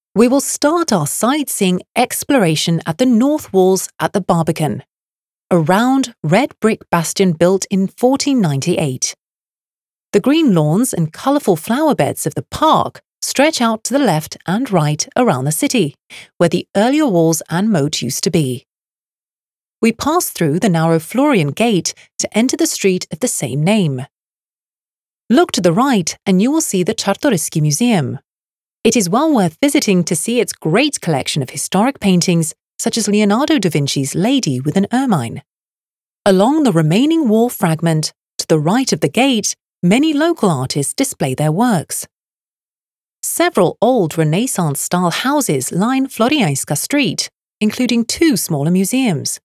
We will start our sightseeing exploration at the north walls at the Barbican, a round red brick bastion built in 1498. The green lawns and colourful flower beds of the park stretch out to the left and right around the city, where the earlier walls and moat used to be. We pass through the narrow Florian Gate to enter the street of the same name. Look to the right and you will see the Czartoryski Museum. It is well worth visiting to see its great collection of historic paintings such as Leonardo da Vinci's Lady with an Ermine. Along the remaining wall fragment, to the right of the gate, many local artists display their works. Several old Renaissance-style houses line Florianska Street, including two smaller museums.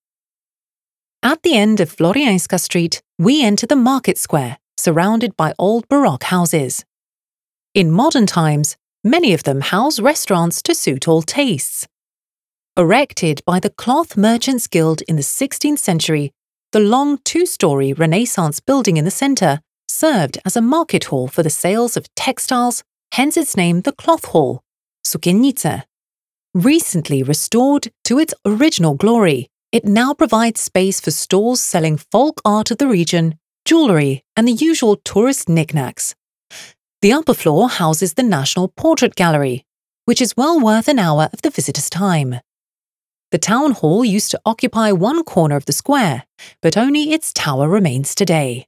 At the end of Florianska Street, we enter the market square, surrounded by old Baroque houses. In modern times, many of them house restaurants to suit all tastes. Erected by the Cloth Merchants Guild in the 16th century, the long two-story Renaissance building in the centre served as a market hall for the sales of textiles, hence its name the Cloth Hall, Sukiennice. Recently restored to its original glory, it now provides space for stalls selling folk art of the region, jewellery and the usual tourist knickknacks. The upper floor houses the National Portrait Gallery, which is well worth an hour of the visitor's time. The town hall used to occupy one corner of the square, but only its tower remains today.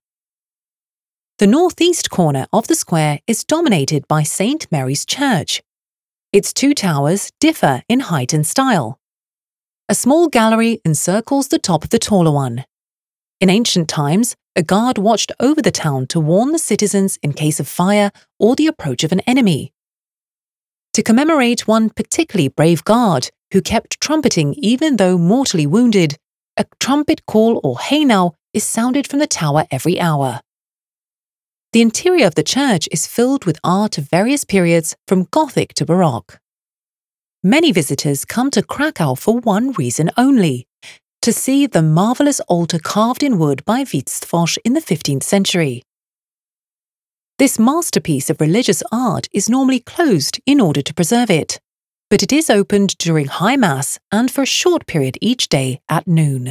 The northeast corner of the square is dominated by St. Mary's Church. Its two towers differ in height and style. A small gallery encircles the top of the taller one. In ancient times, a guard watched over the town to warn the citizens in case of fire or the approach of an enemy. To commemorate one particularly brave guard who kept trumpeting even though mortally wounded, a trumpet call or Haynau is sounded from the tower every hour. The interior of the church is filled with art of various periods from Gothic to Baroque. Many visitors come to Krakow for one reason only: to see the marvellous altar carved in wood by Wittstosz in the 15th century. This masterpiece of religious art is normally closed in order to preserve it, but it is opened during High Mass and for a short period each day at noon.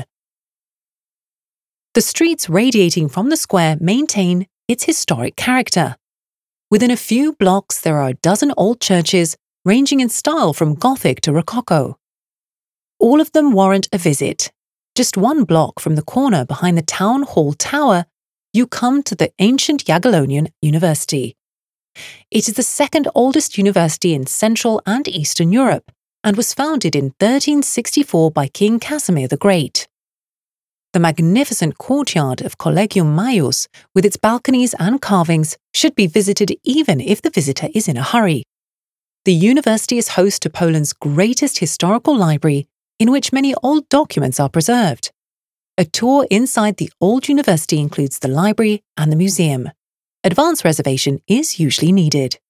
The streets radiating from the square maintain its historic character. Within a few blocks there are a dozen old churches ranging in style from Gothic to Rococo. All of them warrant a visit. Just one block from the corner behind the town hall tower, you come to the ancient Jagiellonian University. It is the second oldest university in Central and Eastern Europe and was founded in 1364 by King Casimir the Great. The magnificent courtyard of Collegium Maius, with its balconies and carvings, should be visited even if the visitor is in a hurry. The university is host to Poland's greatest historical library, in which many old documents are preserved. A tour inside the old university includes the library and the museum. Advance reservation is usually needed.